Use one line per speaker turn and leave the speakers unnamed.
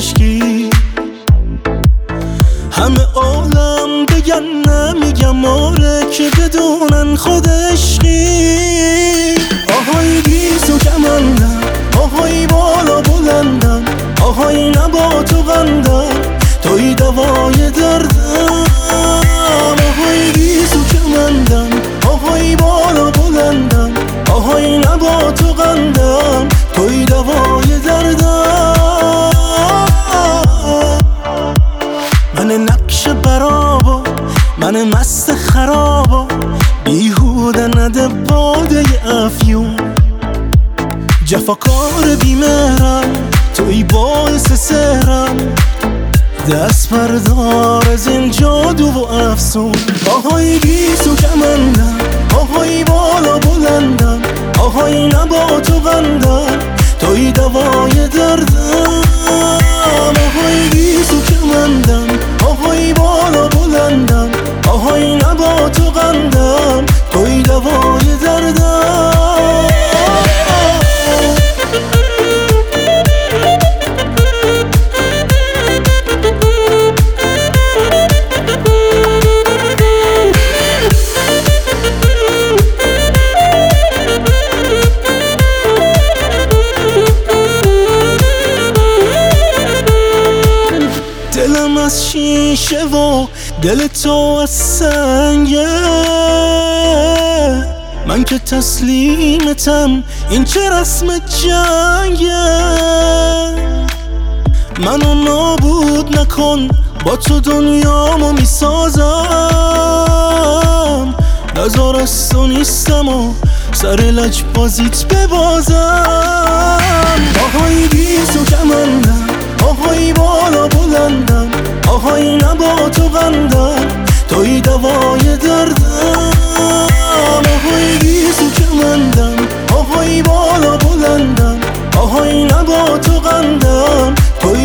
عشقی. همه عالم بگن نمیگم آره که بدونن خود عشقی. آهای گیسو کمندم، آهای بالا بلندم، آهای نبات و قندم، توی دوای دردم. آهای گیسو کمندم، آهای بالا بلندم، آهای نبات و قندم، توی دوای دردم. من نقش برابا، من مست خرابا، بیهوده نده باده افیون. جفاکار بیمهرم، توی باعث سهرم، دست بردار از این جادو و افسون. آهای گیسو کمندم، آهای بالا بلندم، آهای نبات و قندم، توی دوای دردم. آهای گیسو کمندم، آهای بالا بلندم، آهای نبات و قندم، توی دوای دردم. دلم از شیشه و دل تو از سنگه، من که تسلیمتم، این چه رسم جنگه. منو نابود نکن، با تو دنیامو میسازم، نزار از تو نیستم و سر لج بازیت ببازم. آهای گیسو کمندم، آهای بالا بلندم، آهای نبات و قندم، توی دوای دردم. آهای گیسو کمندم، آهای بالا بلندم، آهای نبات و قندم، توی